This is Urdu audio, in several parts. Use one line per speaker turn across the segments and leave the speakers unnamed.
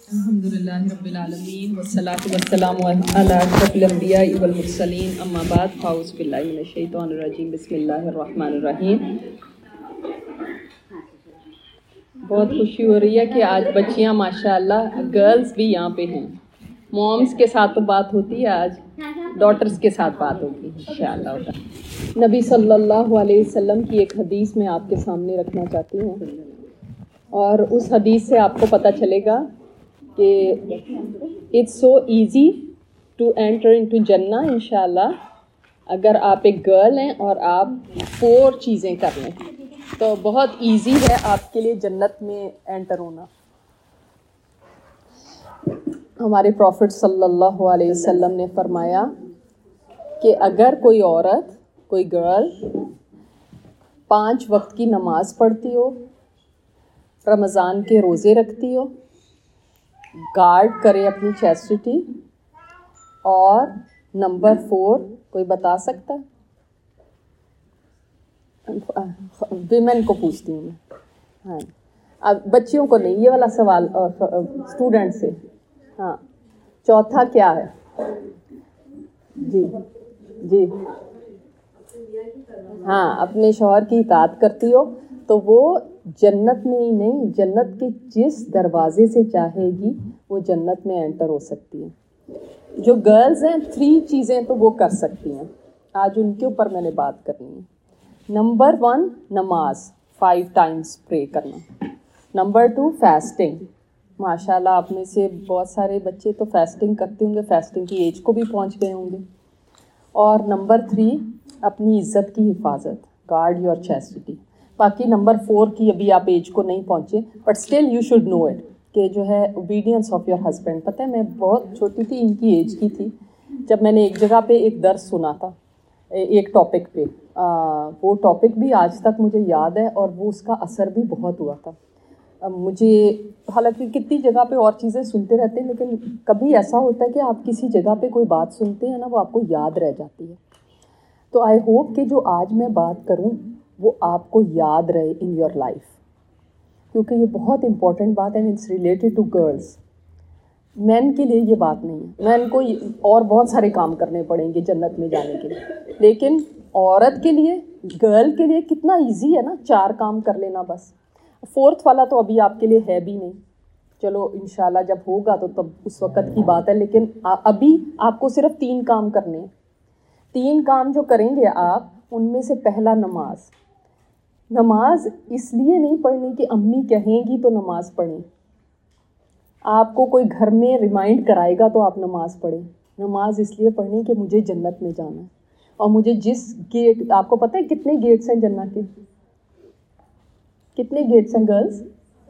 الحمدللہ رب العالمین والصلاة والسلام علی اشرف الانبیاء والمرسلین اما بعد فاعوذ باللہ من الشیطان الرجیم بسم اللہ الرحمن الرحیم۔ بہت خوشی ہو رہی ہے کہ آج بچیاں ماشاءاللہ گرلز بھی یہاں پہ ہیں۔ مومز کے ساتھ تو بات ہوتی ہے، آج ڈاٹرز کے ساتھ بات ہوگی انشاءاللہ۔ نبی صلی اللہ علیہ وسلم کی ایک حدیث میں آپ کے سامنے رکھنا چاہتی ہوں، اور اس حدیث سے آپ کو پتہ چلے گا کہ it's so easy to enter into جنہ انشاءاللہ۔ اگر آپ ایک گرل ہیں اور آپ 4 چیزیں کر لیں تو بہت ایزی ہے آپ کے لیے جنت میں انٹر ہونا۔ ہمارے پروفٹ صلی اللہ علیہ وسلم نے فرمایا کہ اگر کوئی عورت، کوئی گرل 5 وقت کی نماز پڑھتی ہو، رمضان کے روزے رکھتی ہو، گارڈ کرے اپنی چیسٹی، اور نمبر 4 کوئی بتا سکتا ہے؟ ویمن کو پوچھتی ہوں میں، ہاں اب بچیوں کو نہیں، یہ والا سوال اسٹوڈنٹ سے۔ ہاں چوتھا کیا ہے؟ جی جی ہاں اپنے شوہر کی اطاعت کرتی ہو تو وہ جنت میں ہی نہیں، جنت کے جس دروازے سے چاہے گی وہ جنت میں انٹر ہو سکتی ہے۔ جو گرلز ہیں 3 چیزیں تو وہ کر سکتی ہیں، آج ان کے اوپر میں نے بات کرنی ہے۔ نمبر 1 نماز 5 ٹائمز پرے کرنا۔ نمبر 2 فاسٹنگ، ماشاءاللہ آپ میں سے بہت سارے بچے تو فاسٹنگ کرتے ہوں گے، فاسٹنگ کی ایج کو بھی پہنچ گئے ہوں گے۔ اور نمبر 3 اپنی عزت کی حفاظت، گارڈ یور چیسٹی۔ باقی نمبر 4 کی ابھی آپ ایج کو نہیں پہنچے، but still you should know it, کہ جو ہے اوبیڈینس آف یور ہسبینڈ۔ پتہ ہے میں بہت چھوٹی تھی، ان کی ایج کی تھی، جب میں نے ایک جگہ پہ ایک درس سنا تھا ایک ٹاپک پہ، وہ ٹاپک بھی آج تک مجھے یاد ہے، اور وہ اس کا اثر بھی بہت ہوا تھا مجھے۔ حالانکہ کتنی جگہ پہ اور چیزیں سنتے رہتے ہیں، لیکن کبھی ایسا ہوتا ہے کہ آپ کسی جگہ پہ کوئی بات سنتے ہیں نا، وہ آپ کو یاد رہ جاتی ہے۔ تو آئی ہوپ کہ جو آج میں بات کروں وہ آپ کو یاد رہے ان یور لائف، کیونکہ یہ بہت امپورٹنٹ بات ہے، it's related to girls. Men کے لیے یہ بات نہیں ہے، مین کو اور بہت سارے کام کرنے پڑیں گے جنت میں جانے کے لیے، لیکن عورت کے لیے، گرل کے لیے کتنا ایزی ہے نا، 4 کام کر لینا بس۔ 4تھ والا تو ابھی آپ کے لیے ہے بھی نہیں، چلو انشاءاللہ جب ہوگا تو تب اس وقت کی بات ہے، لیکن ابھی آپ کو صرف 3 کام کرنے ہیں۔ 3 کام جو کریں گے آپ، ان میں سے پہلا نماز۔ نماز اس لیے نہیں پڑھنی کہ امی کہیں گی تو نماز پڑھیں، آپ کو کوئی گھر میں ریمائنڈ کرائے گا تو آپ نماز پڑھیں۔ نماز اس لیے پڑھنی کہ مجھے جنت میں جانا ہے، اور مجھے جس گیٹ، آپ کو پتہ ہے کتنے گیٹس ہیں جنت کے؟ کتنے گیٹس ہیں گرلز؟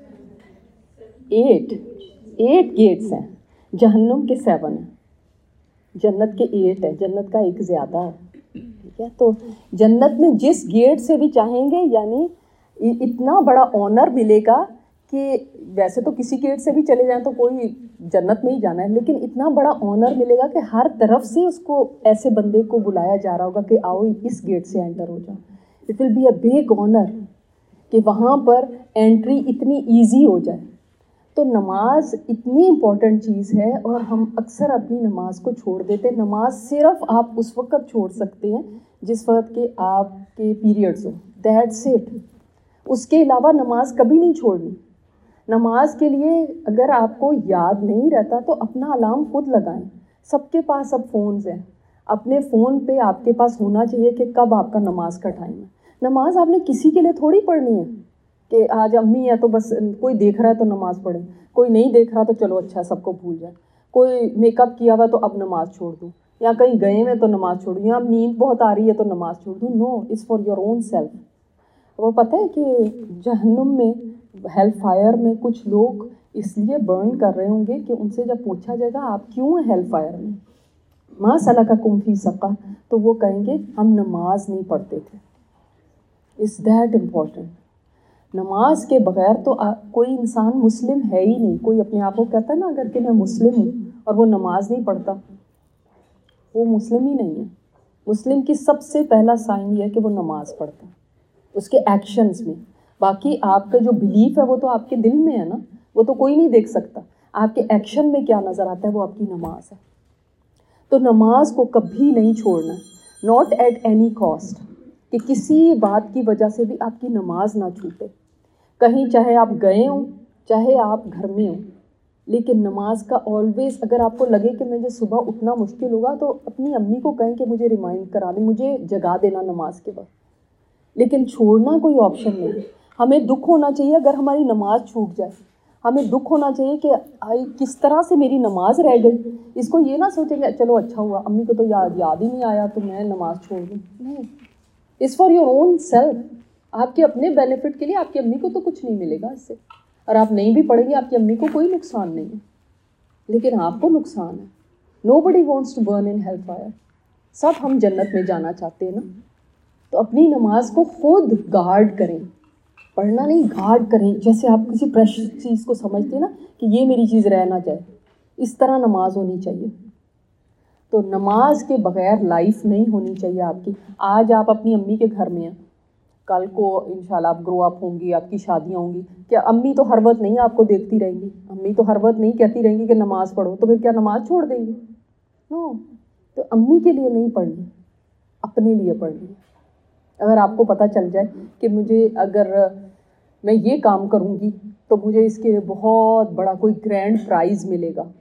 8 گیٹس ہیں، جہنم کے 7 ہیں، جنت کے 8 ہیں، جنت کا ایک زیادہ ہے، ٹھیک ہے؟ تو جنت میں جس گیٹ سے بھی چاہیں گے، یعنی اتنا بڑا آنر ملے گا کہ ویسے تو کسی گیٹ سے بھی چلے جائیں تو کوئی جنت میں ہی جانا ہے، لیکن اتنا بڑا آنر ملے گا کہ ہر طرف سے اس کو ایسے بندے کو بلایا جا رہا ہوگا کہ آؤ اس گیٹ سے انٹر ہو جاؤ۔ It will be a big honour کہ وہاں پر انٹری اتنی ایزی ہو جائے۔ تو نماز اتنی امپورٹنٹ چیز ہے، اور ہم اکثر اپنی نماز کو چھوڑ دیتے ہیں۔ نماز صرف آپ اس وقت چھوڑ سکتے ہیں جس وقت کہ آپ کے پیریڈز ہوں، دیٹس اٹ۔ اس کے علاوہ نماز کبھی نہیں چھوڑنی۔ نماز کے لیے اگر آپ کو یاد نہیں رہتا تو اپنا الارم خود لگائیں۔ سب کے پاس اب فونز ہیں، اپنے فون پہ آپ کے پاس ہونا چاہیے کہ کب آپ کا نماز کا ٹائم ہے۔ نماز آپ نے کسی کے لیے تھوڑی پڑھنی ہے کہ آج امی ہے تو بس کوئی دیکھ رہا ہے تو نماز پڑھیں، کوئی نہیں دیکھ رہا تو چلو اچھا سب کو بھول جائے، کوئی میک اپ کیا ہوا تو اب نماز چھوڑ دوں، یا کہیں گئے ہیں تو نماز چھوڑ دوں، یا نیند بہت آ رہی ہے تو نماز چھوڑ دوں۔ No, it's for your own self. وہ پتہ ہے کہ جہنم میں، ہیل فائر میں کچھ لوگ اس لیے برن کر رہے ہوں گے کہ ان سے جب پوچھا جائے گا آپ کیوں ہیں ہیل فائر میں، ما سلککم فی سقر، تو وہ کہیں گے ہم نماز نہیں پڑھتے تھے۔ Is that important? نماز کے بغیر تو کوئی انسان مسلم ہے ہی نہیں۔ کوئی اپنے آپ کو کہتا ہے نا اگر کہ میں مسلم ہوں اور وہ نماز نہیں پڑھتا، وہ مسلم ہی نہیں ہے۔ مسلم کی سب سے پہلا سائن یہ ہے کہ وہ نماز پڑھتا ہے، اس کے ایکشنز میں۔ باقی آپ کا جو بلیف ہے وہ تو آپ کے دل میں ہے نا، وہ تو کوئی نہیں دیکھ سکتا۔ آپ کے ایکشن میں کیا نظر آتا ہے، وہ آپ کی نماز ہے. تو نماز کو کبھی نہیں چھوڑنا، ناٹ ایٹ اینی کاسٹ، کہ کسی بات کی وجہ سے بھی آپ کی نماز نہ چھوٹے. کہیں چاہے آپ گئے ہوں چاہے آپ گھر میں ہوں، لیکن نماز کا آلویز، اگر آپ کو لگے کہ مجھے صبح اٹھنا مشکل ہوگا تو اپنی امی کو کہیں کہ مجھے ریمائنڈ کرا دیں، مجھے جگا دینا نماز کے وقت. لیکن چھوڑنا کوئی آپشن نہیں. ہمیں دکھ ہونا چاہیے اگر ہماری نماز چھوٹ جائے، ہمیں دکھ ہونا چاہیے کہ کس طرح سے میری نماز رہ گئی. اس کو یہ نہ سوچیں کہ چلو اچھا ہوا امی کو تو یاد ہی نہیں آیا تو میں نماز چھوڑ دوں. نہیں، it's for your own self. آپ کے اپنے بینیفٹ کے لیے. آپ کی امی کو تو کچھ نہیں ملے گا اس سے، اور آپ نہیں بھی پڑھیں گے آپ کی امی کو کوئی نقصان نہیں ہے، لیکن آپ کو نقصان ہے. Nobody wants to burn in hellfire. سب ہم جنت میں جانا چاہتے ہیں نا. تو اپنی نماز کو خود گارڈ کریں، پڑھنا نہیں، گارڈ کریں. جیسے آپ کسی پریشیس چیز کو سمجھتے ہیں نا کہ یہ میری چیز رہ نہ جائے، اس طرح نماز ہونی چاہیے. تو نماز کے بغیر لائف نہیں ہونی چاہیے آپ کی. آج آپ اپنی امی کے گھر میں ہیں، کل کو انشاءاللہ آپ گرو اپ ہوں گی، آپ کی شادیاں ہوں گی. کیا امی تو ہر وقت نہیں آپ کو دیکھتی رہیں گی؟ امی تو ہر وقت نہیں کہتی رہیں گی کہ نماز پڑھو، تو پھر کیا نماز چھوڑ دیں گی؟ نو. تو امی کے لیے نہیں پڑھنی، اپنے لیے پڑھنی. اگر آپ کو پتہ چل جائے کہ مجھے اگر میں یہ کام کروں گی تو مجھے اس کے بہت بڑا کوئی گرینڈ پرائز ملے گا،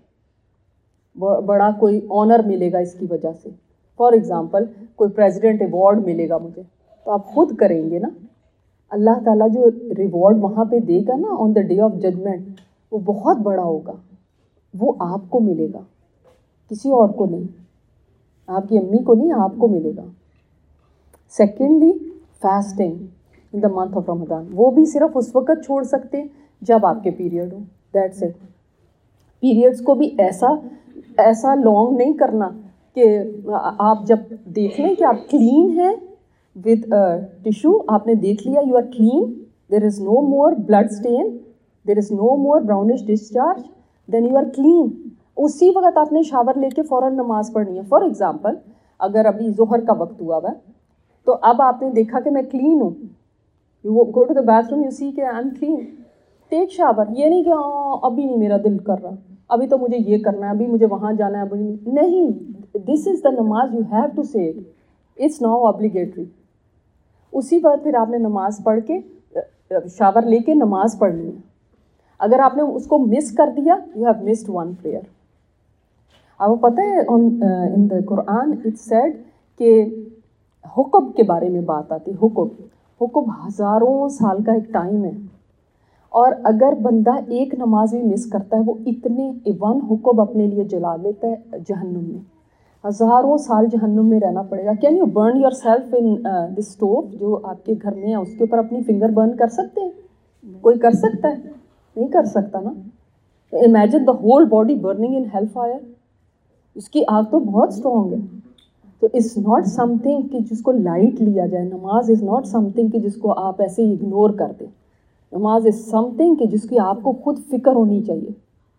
بڑا کوئی آنر ملے گا اس کی وجہ سے، فار ایگزامپل کوئی پریزیڈنٹ ایوارڈ ملے گا مجھے، تو آپ خود کریں گے نا. اللہ تعالیٰ جو ریوارڈ وہاں پہ دے گا نا on the day of judgment, وہ بہت بڑا ہوگا، وہ آپ کو ملے گا، کسی اور کو نہیں. آپ کی امی کو نہیں، آپ کو ملے گا. Secondly, fasting in the month of Ramzan, وہ بھی صرف اس وقت چھوڑ سکتے جب آپ کے پیریڈ ہوں. That's it. پیریڈس کو بھی ایسا لانگ نہیں کرنا کہ آپ جب دیکھ لیں کہ آپ کلین ہیں ود ٹیشو، آپ نے دیکھ لیا you are clean, there is no more blood stain, there is no more brownish discharge, then you are clean. اسی وقت آپ نے شاور لے کے فوراً نماز پڑھنی ہے. فار ایگزامپل اگر ابھی ظہر کا وقت ہوا ہوا تو اب آپ نے دیکھا کہ میں کلین ہوں، you go to the bathroom, you see کہ I am clean, take shower. یہ نہیں کہ ابھی نہیں میرا دل کر رہا، ابھی تو مجھے یہ کرنا ہے، ابھی مجھے وہاں جانا ہے، ابھی نہیں. دس is the namaz, you have to say it, it's now obligatory. اسی وقت پھر آپ نے نماز پڑھ کے شاور لے کے نماز پڑھنی ہے. اگر آپ نے اس کو مس کر دیا، you have missed one prayer. آپ کو پتہ ہے ان دا قرآن اٹ سیڈ کہ حکم کے بارے میں بات آتی. حکم ہزاروں سال کا ایک ٹائم ہے، اور اگر بندہ ایک نماز بھی مس کرتا ہے وہ اتنے ون حکم اپنے لیے جلا لیتا ہے جہنم میں. ہزاروں سال جہنم میں رہنا پڑے گا. Can you burn yourself in this stove جو آپ کے گھر میں ہے، اس کے اوپر اپنی فنگر برن کر سکتے ہیں؟ کوئی کر سکتا ہے؟ نہیں کر سکتا نا. Imagine the whole body burning in hell fire. اس کی آگ تو بہت اسٹرانگ ہے. تو اٹس ناٹ سم تھنگ کہ جس کو لائٹ لیا جائے. نماز از ناٹ سم تھنگ کہ جس کو آپ ایسے ہی اگنور کر دیں. نماز از سم تھنگ کہ جس کی آپ کو خود فکر ہونی چاہیے.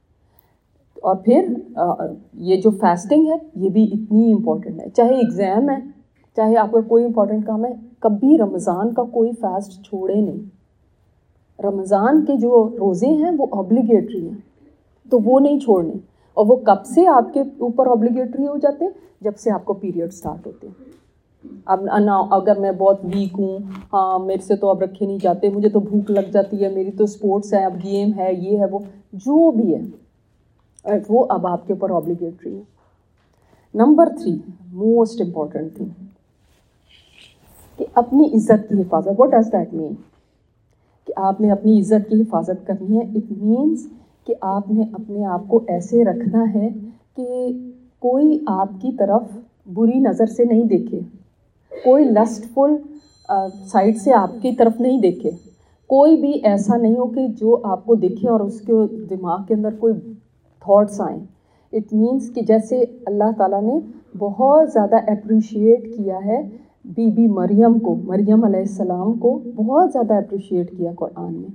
اور پھر یہ جو فاسٹنگ ہے یہ بھی اتنی امپورٹنٹ ہے. چاہے ایگزام ہے، چاہے آپ کا کوئی امپورٹنٹ کام ہے، کبھی رمضان کا کوئی فاسٹ چھوڑے نہیں. رمضان کے جو روزے ہیں وہ obligatory ہیں، تو وہ نہیں چھوڑنے. اور وہ کب سے آپ کے اوپر obligatory ہو جاتے ہیں؟ جب سے آپ کو پیریڈ سٹارٹ ہوتے ہیں. اب اگر میں بہت ویک ہوں، ہاں میرے سے تو اب رکھے نہیں جاتے، مجھے تو بھوک لگ جاتی ہے، میری تو اسپورٹس ہے، اب گیم ہے، یہ ہے، وہ جو بھی ہے، وہ اب آپ کے اوپر obligatory ہے. نمبر 3 موسٹ امپورٹنٹ تھنگ کہ اپنی عزت کی حفاظت. What does that mean? کہ آپ نے اپنی عزت کی حفاظت کرنی ہے. اٹ مینس کہ آپ نے اپنے آپ کو ایسے رکھنا ہے کہ کوئی آپ کی طرف بری نظر سے نہیں دیکھے، کوئی لسٹفل سائڈ سے آپ کی طرف نہیں دیکھے، کوئی بھی ایسا نہیں ہو کہ جو آپ کو دیکھے اور اس کے دماغ کے اندر کوئی تھاٹس آئیں. اٹ مینس کہ جیسے اللہ تعالیٰ نے بہت زیادہ اپریشیٹ کیا ہے بی بی مریم کو، مریم علیہ السلام کو بہت زیادہ اپریشیٹ کیا قرآن میں.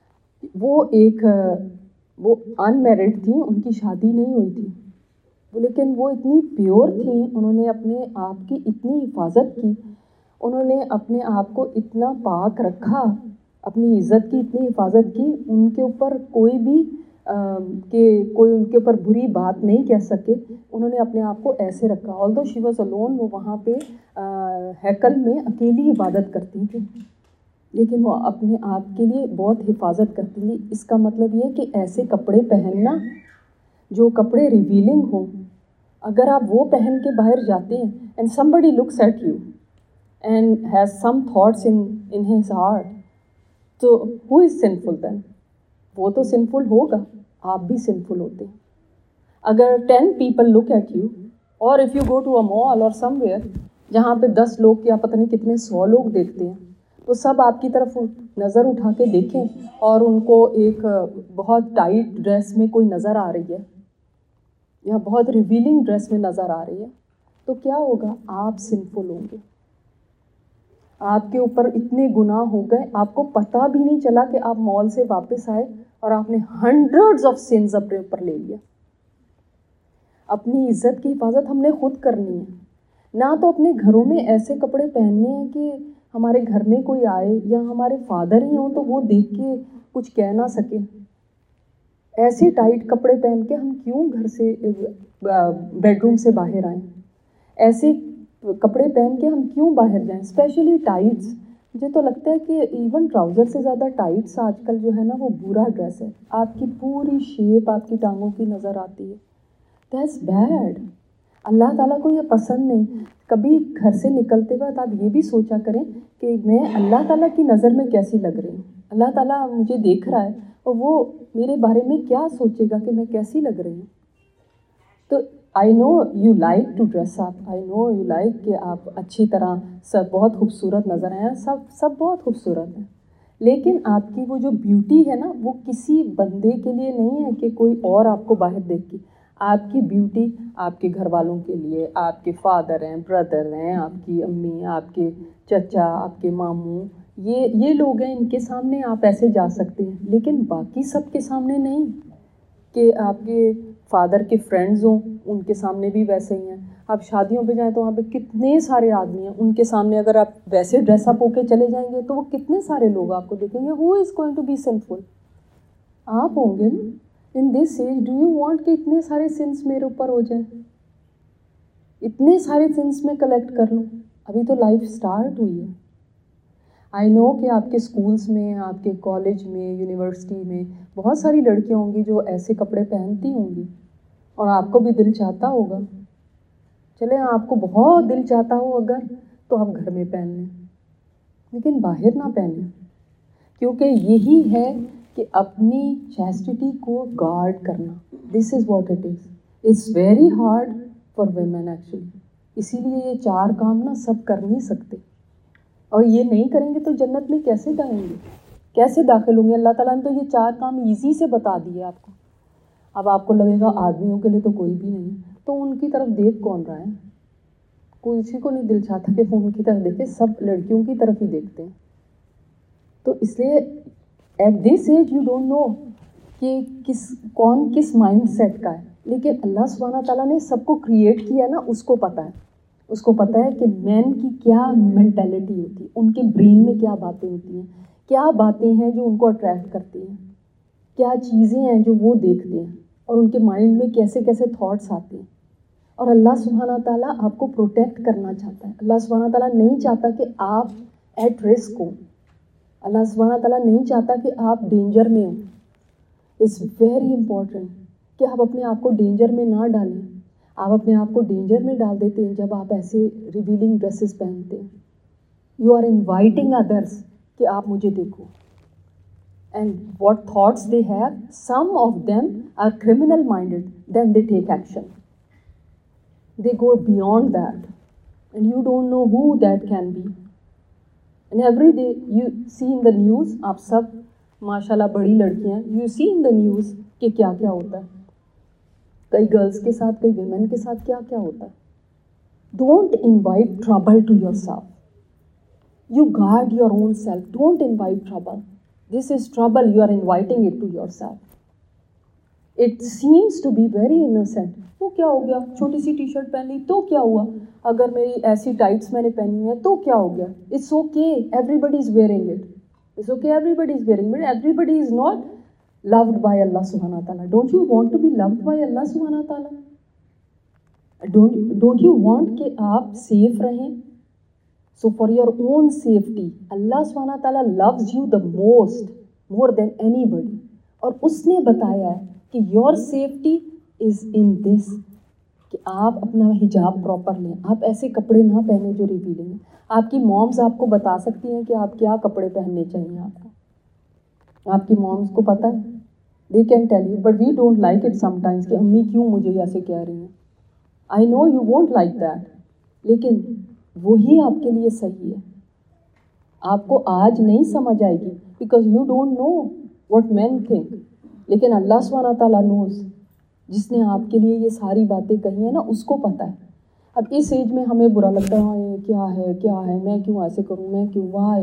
وہ ان میرڈ تھیں، ان کی شادی نہیں ہوئی تھی، لیکن وہ اتنی پیور تھیں، انہوں نے اپنے آپ کی اتنی حفاظت کی، انہوں نے اپنے آپ کو اتنا پاک رکھا، اپنی عزت کی اتنی حفاظت کی. ان کے اوپر کوئی بھی کہ کوئی ان کے اوپر بری بات نہیں کہہ سکے، انہوں نے اپنے آپ کو ایسے رکھا. although she was alone، وہ وہاں پہ ہیکل میں اکیلی عبادت کرتی تھیں، لیکن وہ اپنے آپ کے لیے بہت حفاظت کرتی تھی. اس کا مطلب یہ کہ ایسے کپڑے پہننا جو کپڑے ریویلنگ ہوں، اگر آپ وہ پہن کے باہر جاتے ہیں and somebody looks at you and has some thoughts in his heart، تو who is sinful then؟ وہ تو sinful ہوگا، آپ بھی sinful ہوتے ہیں. اگر 10 people look at you، or if you go to a mall or somewhere جہاں پہ 10 لوگ یا پتہ نہیں کتنے 100 لوگ دیکھتے ہیں، تو سب آپ کی طرف نظر اٹھا کے دیکھیں اور ان کو ایک بہت ٹائٹ ڈریس میں کوئی نظر آ رہی ہے یا بہت ریویلنگ ڈریس میں نظر آ رہی ہے، تو کیا ہوگا؟ آپ sinful ہوں گے. آپ کے اوپر اتنے گناہ ہو گئے، آپ کو پتہ بھی نہیں چلا کہ آپ مال سے واپس آئے اور آپ نے ہنڈریڈز آف سینز اپنے اوپر لے لیا. اپنی عزت کی حفاظت ہم نے خود کرنی ہے. نہ تو اپنے گھروں میں ایسے کپڑے پہننے ہیں کہ ہمارے گھر میں کوئی آئے یا ہمارے فادر ہی ہوں تو وہ دیکھ کے کچھ کہہ نہ سکے. ایسے ٹائٹ کپڑے پہن کے ہم کیوں گھر سے بیڈ روم سے باہر آئیں؟ ایسے کپڑے پہن کے ہم کیوں باہر جائیں؟ Especially tights. مجھے تو لگتا ہے کہ ایون ٹراؤزر سے زیادہ ٹائٹس آج کل جو ہے نا وہ برا ڈریس ہے. آپ کی پوری شیپ آپ کی ٹانگوں کی نظر آتی ہے. That's bad. اللہ تعالیٰ کو یہ پسند نہیں. کبھی گھر سے نکلتے وقت آپ یہ بھی سوچا کریں کہ میں اللہ تعالیٰ کی نظر میں کیسی لگ رہی ہوں. اللہ تعالیٰ مجھے دیکھ رہا ہے اور وہ میرے بارے میں کیا سوچے گا کہ میں کیسی لگ رہی ہوں. تو I know you like to dress up, I know you like کہ آپ اچھی طرح سب بہت خوبصورت نظر آئیں، سب بہت خوبصورت ہیں، لیکن آپ کی وہ جو بیوٹی ہے نا وہ کسی بندے کے لیے نہیں ہے کہ کوئی اور آپ کو باہر دیکھ کے. آپ کی بیوٹی آپ کے گھر والوں کے لیے، آپ کے فادر ہیں، بردر ہیں، آپ کی امی، آپ کے چچا، آپ کے ماموں، یہ لوگ ہیں، ان کے سامنے آپ ایسے جا سکتے ہیں، لیکن باقی سب کے سامنے نہیں. کہ آپ کے فادر کے فرینڈز ہوں ان کے سامنے بھی ویسے ہی ہیں. آپ شادیوں پہ جائیں تو وہاں پہ کتنے سارے آدمی ہیں، ان کے سامنے اگر آپ ویسے ڈریس اپ ہو کے چلے جائیں گے تو وہ کتنے سارے لوگ آپ کو دیکھیں گے. Who is going to be sinful? آپ ہوں گے نا. In this age do you want کہ اتنے سارے سنس میرے اوپر ہو جائیں، اتنے سارے سنس میں کلیکٹ کر لوں؟ ابھی تو لائف اسٹارٹ ہوئی ہے. آئی نو کہ آپ کے اسکولس میں، آپ کے کالج میں، یونیورسٹی میں بہت ساری لڑکیاں ہوں گی جو ایسے کپڑے پہنتی ہوں گی اور آپ کو بھی دل چاہتا ہوگا. چلے آپ کو بہت دل چاہتا ہو اگر تو آپ گھر میں پہن لیں، لیکن باہر نہ پہنیں، کیونکہ یہی ہے کہ اپنی چیسٹٹی کو گارڈ کرنا. This is what it is. It's very hard for women actually. اسی لیے یہ 4 کام نا سب کر نہیں سکتے، اور یہ نہیں کریں گے تو جنت میں کیسے جائیں گے، کیسے داخل ہوں گے؟ اللہ تعالیٰ نے تو یہ 4 کام ایزی سے بتا دیے آپ کو. اب آپ کو لگے گا آدمیوں کے لیے تو کوئی بھی نہیں، تو ان کی طرف دیکھ کون رہا ہے؟ کوئی کسی کو نہیں دل چاہتا کہ وہ ان کی طرف دیکھے، سب لڑکیوں کی طرف ہی دیکھتے ہیں. تو اس لیے at this age you don't know کہ کون کس مائنڈ سیٹ کا ہے، لیکن اللہ سبحانہ تعالیٰ نے سب کو کریٹ کیا نا، اس کو پتہ ہے. اس کو پتہ ہے کہ مین کی کیا مینٹیلٹی ہوتی ہے، ان کے برین میں کیا باتیں ہوتی ہیں، کیا باتیں ہیں جو ان کو اٹریکٹ کرتی ہیں، کیا چیزیں ہیں جو وہ دیکھتے ہیں، اور ان کے مائنڈ میں کیسے کیسے تھاٹس آتے ہیں. اور اللہ سبحانہ تعالیٰ آپ کو پروٹیکٹ کرنا چاہتا ہے. اللہ سبحانہ تعالیٰ نہیں چاہتا کہ آپ ایٹ رسک ہوں. اللہ سبحانہ تعالیٰ نہیں چاہتا کہ آپ ڈینجر میں ہوں. اٹس ویری امپورٹنٹ کہ آپ اپنے آپ کو ڈینجر میں نہ ڈالیں. آپ اپنے آپ کو ڈینجر میں ڈال دیتے ہیں جب آپ ایسے ریویلنگ ڈریسز پہنتے ہیں. یو آر انوائٹنگ ادرس کہ آپ مجھے دیکھو. And what thoughts they have, some of them are criminal minded, then they take action. They go beyond that, and you don't know who that can be. And every day you see in the news, آپ سب ماشاءاللہ بڑی لڑکیاں ہیں, you see in the news کہ کیا کیا ہوتا ہے, کئی گرلز کے ساتھ, کئی ویمن کے ساتھ کیا کیا ہوتا ہے. Don't invite trouble to yourself. You guard your own self. Don't invite trouble. This is trouble, you are inviting it to yourself. It seems to be very innocent. تو کیا ہو گیا, چھوٹی سی ٹی شرٹ پہن لی تو کیا ہوا, اگر میری ایسی ٹائٹس میں نے پہنی ہیں تو کیا ہو گیا. It's okay, everybody is wearing it. It's okay, everybody is wearing it. Everybody is not loved by Allah subhanahu wa ta'ala. Don't you want to be loved by Allah subhanahu wa ta'ala? Don't you want کہ آپ safe رہیں? So for your own safety, Allah subhanahu wa ta'ala loves you the most, more than anybody. اور اس نے بتایا ہے کہ your safety is in this, کہ آپ اپنا حجاب پراپر لیں, آپ ایسے کپڑے نہ پہنیں جو ریویلنگ ہیں. آپ کی مومز آپ کو بتا سکتی ہیں کہ آپ کیا کپڑے پہننے چاہیے. آپ کی مومز کو پتہ ہے, they can tell you, but we don't like it sometimes کہ امی کیوں مجھے ایسے کہہ رہی ہیں. I know you won't like that, لیکن وہی آپ کے لیے صحیح ہے. آپ کو آج نہیں سمجھ آئے گی because you don't know what men think, لیکن اللہ سبحانہ تعالیٰ knows. جس نے آپ کے لیے یہ ساری باتیں کہی ہیں نا, اس کو پتہ ہے. اب اس ایج میں ہمیں برا لگتا ہے, یہ کیا ہے, میں کیوں ایسے کروں, میں کیوں, why,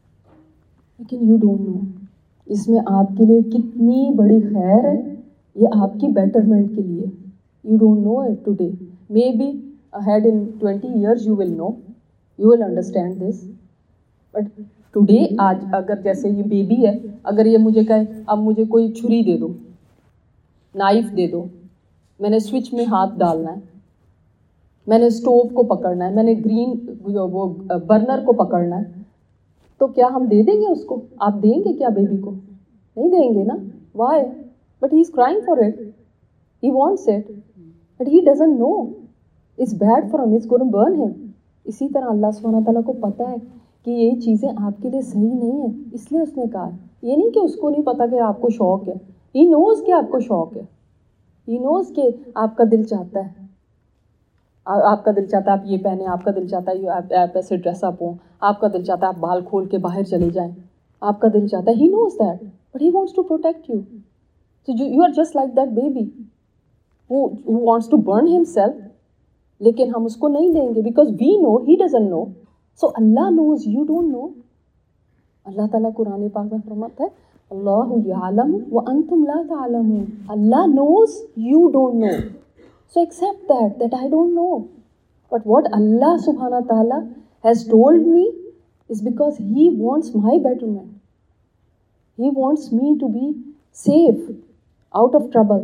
لیکن you don't know اس میں آپ کے لیے کتنی بڑی خیر ہے, یہ آپ کی بیٹرمنٹ کے لیے. You don't know it today. Maybe ahead in 20 years you will know, you will understand this. But today, آج اگر جیسے یہ بیبی ہے, اگر یہ مجھے کہے اب مجھے کوئی چھری دے دو, نائف دے دو, میں نے سوئچ میں ہاتھ ڈالنا ہے, میں نے اسٹوو کو پکڑنا ہے, میں نے وہ برنر کو پکڑنا ہے, تو کیا ہم دے دیں گے اس کو؟ آپ دیں گے کیا بیبی کو؟ نہیں دیں گے نا. Why? But he is crying for it. He wants it. But he doesn't know. It's bad for him. It's going to burn him. اسی طرح اللہ سبحانہ تعالیٰ کو پتہ ہے کہ یہ چیزیں آپ کے لیے صحیح نہیں ہیں, اس لیے اس نے کہا. یہ نہیں کہ اس کو نہیں پتا کہ آپ کو شوق ہے. He knows کہ آپ کو شوق ہے. He knows کہ آپ کا دل چاہتا ہے, آپ کا دل چاہتا ہے آپ یہ پہنیں, آپ کا دل چاہتا ہے آپ ایسے ڈریس اپ ہوں, آپ کا دل چاہتا ہے آپ بال کھول کے باہر چلے جائیں, آپ کا دل چاہتا ہے. He knows that, but he wants to protect you. So you are just like that baby who wants to burn himself, لیکن ہم اس کو نہیں دیں گے because we know, he doesn't know. So Allah knows, you don't know. اللہ تعالیٰ قرآن پاک میں فرماتا ہے اللہ یعلم وانتم لا تعلمون. Allah knows, you don't know. So accept that I don't know. But what Allah subhanahu wa ta'ala has told me is because He wants my betterment. He wants me to be safe, out of trouble.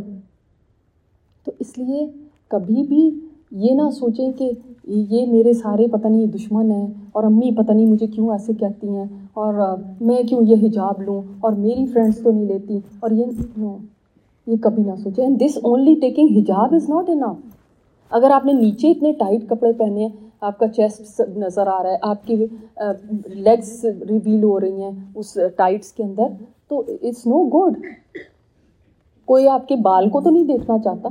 تو اس لیے کبھی بھی یہ نہ سوچیں کہ یہ میرے سارے پتہ نہیں دشمن ہیں, اور امی پتہ نہیں مجھے کیوں ایسے کہتی ہیں, اور میں کیوں یہ حجاب لوں, اور میری فرینڈس تو نہیں لیتی, اور یہ کبھی نہ سوچیں. اینڈ دس اونلی ٹیکنگ حجاب از ناٹ انف. اگر آپ نے نیچے اتنے ٹائٹ کپڑے پہنے ہیں, آپ کا چیسٹ نظر آ رہا ہے, آپ کی لیگس ریویل ہو رہی ہیں اس ٹائٹس کے اندر, تو اٹس نو گڈ. کوئی آپ کے بال کو تو نہیں دیکھنا چاہتا,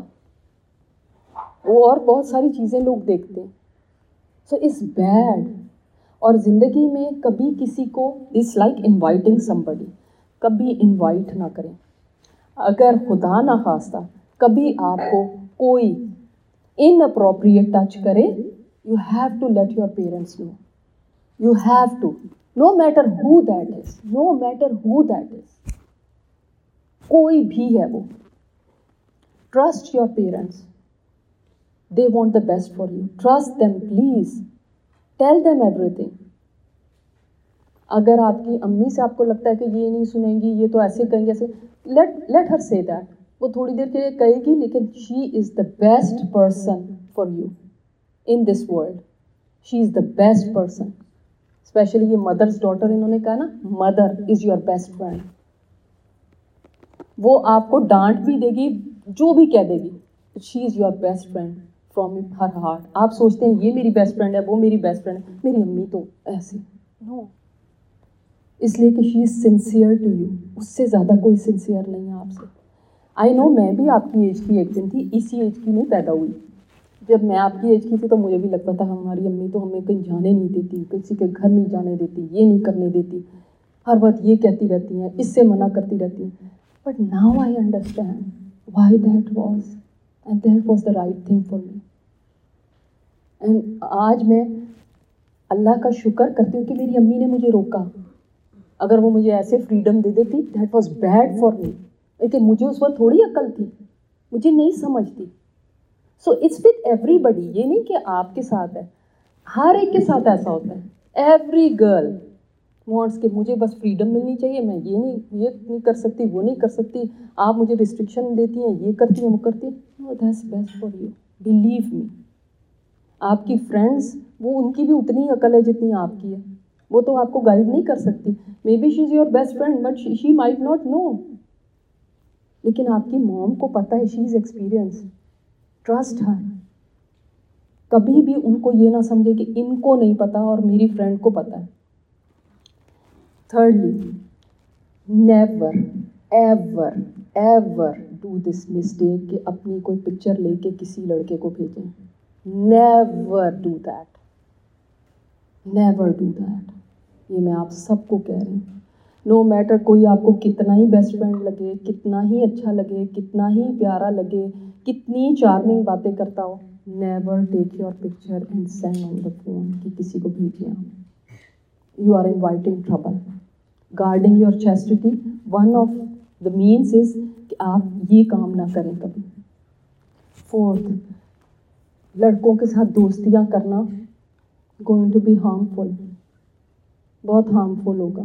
وہ اور بہت ساری چیزیں لوگ دیکھتے ہیں. So it's bad. اور زندگی میں کبھی کسی کو اٹس لائک انوائٹنگ سمبڈی, کبھی انوائٹ نہ کریں. اگر خدا نہ خواستہ کبھی آپ کو کوئی ان اپروپریٹ ٹچ کرے, you have to let your parents know. You have to, no matter who that is, no matter who that is, کوئی بھی ہے وہ. Trust your parents. They want the best for you. Trust them, please. Tell them everything. اگر آپ کی امی سے آپ کو لگتا ہے کہ یہ نہیں سنیں گی, یہ تو ایسے کہیں گے, ایسے, let her say that. وہ تھوڑی دیر کے لیے کہے گی, لیکن she is the best person for you in this world. She is the best person. Especially یہ mother's daughter انہوں نے کہا نا, mother is your best friend. وہ آپ کو ڈانٹ بھی دے گی, جو بھی کہہ دے گی, but she is your best friend. From her heart. آپ سوچتے ہیں یہ میری بیسٹ فرینڈ ہے, وہ میری بیسٹ فرینڈ ہے, میری امی تو ایسے, نو. اس لیے کہ she is sincere to you. اس سے زیادہ کوئی سنسیئر نہیں ہے آپ سے. آئی نو, میں بھی آپ کی ایج کی ایک دن تھی, اسی ایج کی نہیں پیدا ہوئی. جب میں آپ کی ایج کی تھی تو مجھے بھی لگتا تھا ہماری امی تو ہمیں کہیں جانے نہیں دیتی, کسی کے گھر نہیں جانے دیتی, یہ نہیں کرنے دیتی, ہر وقت یہ کہتی رہتی ہیں, اس سے منع کرتی رہتی ہیں. But now I understand why that was, and that was the right thing for me. And آج میں اللہ کا شکر کرتی ہوں کہ میری امی نے مجھے روکا. اگر وہ مجھے ایسے فریڈم دے دیتی, that was bad for me. لیکن مجھے اس وقت تھوڑی عقل تھی, مجھے نہیں سمجھتی. So it's with everybody. یہ نہیں کہ آپ کے ساتھ ہے, ہر ایک کے ساتھ ایسا ہوتا ہے. ایوری گرل وانٹس کہ مجھے بس فریڈم ملنی چاہیے, میں یہ نہیں کر سکتی, وہ نہیں کر سکتی, آپ مجھے ریسٹرکشن دیتی ہیں, یہ کرتی ہیں, وہ کرتی ہیں. No, that's best for you, believe me. آپ کی فرینڈس, وہ ان کی بھی اتنی ہی عقل ہے جتنی آپ کی ہے. وہ تو آپ کو گائیڈ نہیں کر سکتی. Maybe she is your best friend but she might not know. لیکن آپ کی موم کو پتہ ہے, شی از ایکسپیرئنس. ٹرسٹ ہر. کبھی بھی ان کو یہ نہ سمجھے کہ ان کو نہیں پتا اور میری فرینڈ کو پتہ ہے. Thirdly, never ever ever do this mistake کہ اپنی کوئی پکچر لے کے کسی لڑکے کو بھیجیں. Never do that, never do that. یہ میں آپ سب کو کہہ رہی ہوں. نو میٹر کوئی آپ کو کتنا ہی بیسٹ فرینڈ لگے, کتنا ہی اچھا لگے, کتنا ہی پیارا لگے, کتنی چارمنگ باتیں کرتا ہو, never take your picture and send on the phone کہ کسی کو بھیجیں آپ. You are inviting trouble. Guarding your chastity, one of the means is کہ آپ یہ کام نہ کریں کبھی. فورتھ, لڑکوں کے ساتھ دوستیاں کرنا going to be harmful, بہت harmful ہوگا.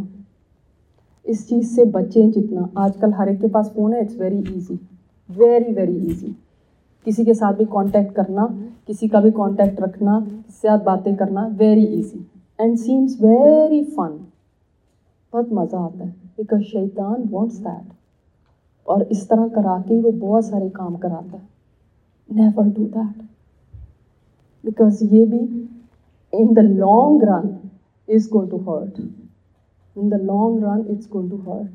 اس چیز سے بچیں جتنا. آج کل ہر ایک کے پاس فون ہے, it's very easy, very very easy. کسی کے ساتھ بھی کانٹیکٹ کرنا, کسی کا بھی کانٹیکٹ رکھنا, کسی کے ساتھ باتیں کرنا, very easy. And seems very fun, بہت مزہ آتا ہے. بیکاز شیطان وانٹس دیٹ, اور اس طرح کرا کے وہ بہت سارے کام کراتا ہے. نیور ڈو دیٹ, بیکاز یہ بھی in the long run is going to hurt. In the long run it's going to hurt.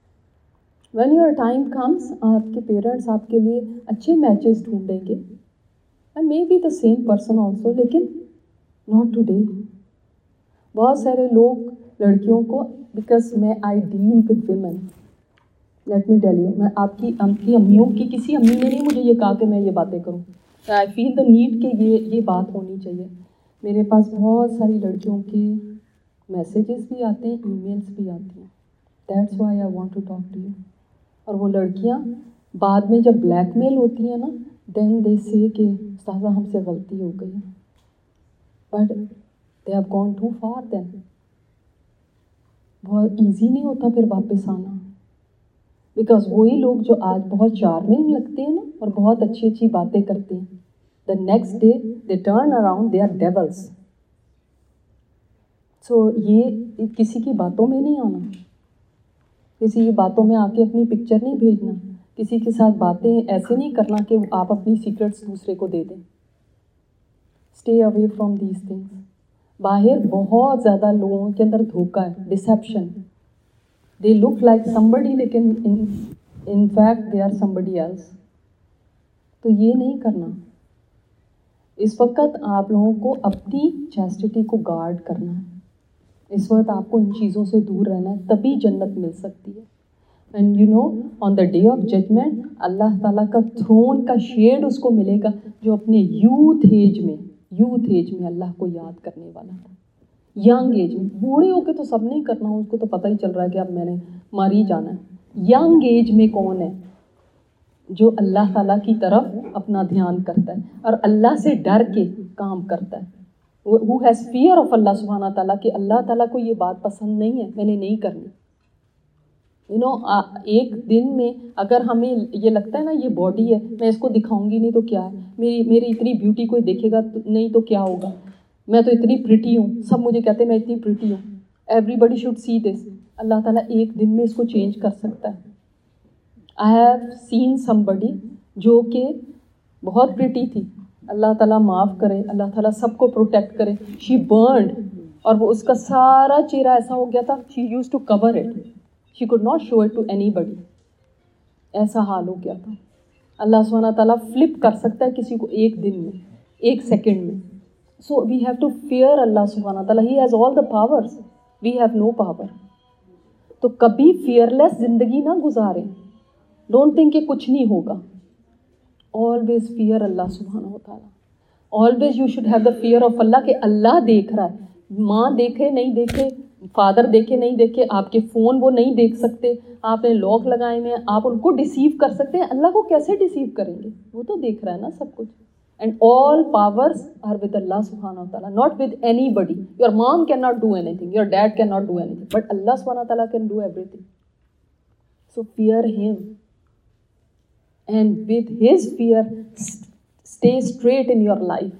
When your time comes, آپ کے پیرنٹس آپ کے لیے اچھے میچز ڈھونڈیں گے, and maybe the same person also, لیکن ناٹ ٹوڈے. بہت سارے لوگ لڑکیوں کو, بیکاز میں I deal with women, let me tell you, میں آپ کی امیوں کی کسی امی نے نہیں مجھے یہ کہا کہ میں یہ باتیں کروں. آئی فیل دا نیڈ کہ یہ بات ہونی چاہیے. میرے پاس بہت ساری لڑکیوں کے میسیجز بھی آتے ہیں, ای میلس بھی آتی ہیں. That's why I want to talk to you. اور وہ لڑکیاں بعد میں جب بلیک میل ہوتی ہیں نا, دین دے سے کہ استاذہ ہم سے غلطی ہو گئی, but they have gone too far then. بہت ایزی نہیں ہوتا پھر واپس آنا, بیکاز وہی لوگ جو آج بہت چارمنگ لگتے ہیں نا اور بہت اچھی اچھی باتیں کرتے ہیں, the next day they turn around, they are devils. So یہ کسی کی باتوں میں نہیں آنا, کسی کی باتوں میں آ کے اپنی پکچر نہیں بھیجنا, کسی کے ساتھ باتیں ایسے نہیں کرنا کہ آپ اپنی سیکرٹس دوسرے کو دے دیں. Stay away from these things. باہر بہت زیادہ لوگوں کے اندر دھوکہ ہے, deception. They look like somebody لیکن in fact they are somebody else. تو یہ نہیں کرنا. اس وقت آپ لوگوں کو اپنی چیسٹٹی کو گارڈ کرنا ہے. اس وقت آپ کو ان چیزوں سے دور رہنا ہے, تبھی جنت مل سکتی ہے. And you know, on the day of judgment اللہ تعالیٰ کا تھرون کا شیڈ اس کو ملے گا جو اپنے یوتھ ایج میں اللہ کو یاد کرنے والا تھا. ینگ ایج میں, بوڑھے ہو کے تو سب نہیں کرنا, اس کو تو پتہ ہی چل رہا ہے کہ اب میں نے مر ہی جانا ہے. ینگ ایج میں کون ہے جو اللہ تعالیٰ کی طرف اپنا دھیان کرتا ہے اور اللہ سے ڈر کے کام کرتا ہے, who has fear of اللہ سبحانہ تعالیٰ, کہ اللہ تعالیٰ کو یہ بات پسند نہیں ہے, میں نے نہیں کرنی. ایک دن میں اگر ہمیں یہ لگتا ہے نا یہ باڈی ہے, میں اس کو دکھاؤں گی نہیں تو کیا ہے, میری اتنی بیوٹی کوئی دیکھے گا نہیں تو کیا ہوگا, میں تو اتنی پریٹی ہوں, سب مجھے کہتے ہیں میں اتنی پریٹی ہوں, ایوری بڈی شوڈ سی دس. اللہ تعالیٰ ایک دن میں اس کو چینج کر سکتا ہے. آئی ہیو سین سم بڈی جو کہ بہت پریٹی تھی, اللہ تعالیٰ معاف کرے, اللہ تعالیٰ سب کو پروٹیکٹ کرے, شی برنڈ, اور وہ اس کا سارا چہرہ ایسا ہو گیا تھا, she used to cover it, she could not show it to anybody. ایسا حال ہو گیا تھا. اللہ سبحانہ تعالیٰ فلپ کر سکتا ہے کسی کو ایک دن میں, ایک سیکنڈ میں. So we have to fear Allah سبحانہ تعالیٰ, he has all the powers, we have no power. تو کبھی فیئرلیس زندگی نہ گزاریں. ڈونٹ تھنک کہ کچھ نہیں ہوگا. آلویز فیئر اللہ سبحانہ تعالیٰ. Always you should have the fear of Allah, کہ اللہ دیکھ رہا ہے. ماں دیکھے نہیں دیکھے, فادر دیکھے نہیں دیکھے, آپ کے فون وہ نہیں دیکھ سکتے, آپ نے لاک لگائے ہوئے ہیں, آپ ان کو ڈیسیو کر سکتے ہیں, اللہ کو کیسے ڈیسیو کریں گے, وہ تو دیکھ رہا ہے نا سب کچھ. And all powers are with Allah subhanahu wa ta'ala, not with anybody. Your mom cannot do anything, your dad cannot do anything, but Allah subhanahu wa ta'ala can do everything. So fear Him. And with His fear, stay straight in your life.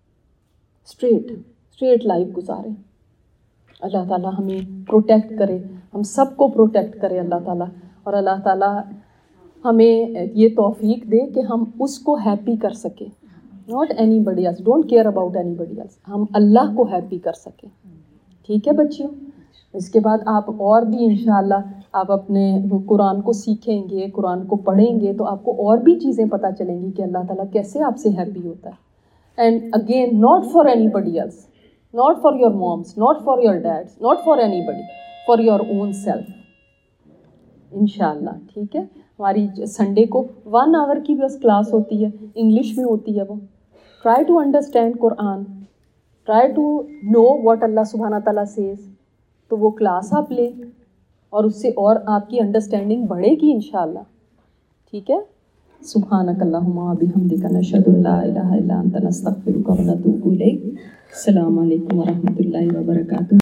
Straight life گزاریں. اللہ تعالیٰ ہمیں پروٹیکٹ کرے, ہم سب کو پروٹیکٹ کرے اللہ تعالیٰ, اور اللہ تعالیٰ ہمیں یہ توفیق دے کہ ہم اس کو ہیپی کر سکیں, not anybody else, don't care about anybody else, ہم اللہ کو ہیپی کر سکیں. ٹھیک ہے بچیوں؟ اس کے بعد آپ اور بھی انشاءاللہ آپ اپنے قرآن کو سیکھیں گے, قرآن کو پڑھیں گے, تو آپ کو اور بھی چیزیں پتہ چلیں گی کہ اللہ تعالیٰ کیسے آپ سے ہیپی ہوتا ہے. And again, not for anybody else, not for your moms, not for your dads, not for anybody, for your own self. انشاءاللہ. ٹھیک ہے؟ ہماری سنڈے کو 1 hour کی بس کلاس ہوتی ہے, انگلش میں ہوتی ہے وہ. Try to understand Quran, try to know what Allah سبحانہ تعالیٰ سیز. تو وہ کلاس آپ لیں اور اس سے اور آپ کی انڈرسٹینڈنگ بڑھے گی انشاءاللہ. ٹھیک ہے؟ سبحانک اللہم و بحمدک نشہد ان لا الہ الا انت نستغفرک و نتوب الیک. السلام علیکم ورحمۃ اللہ وبرکاتہ.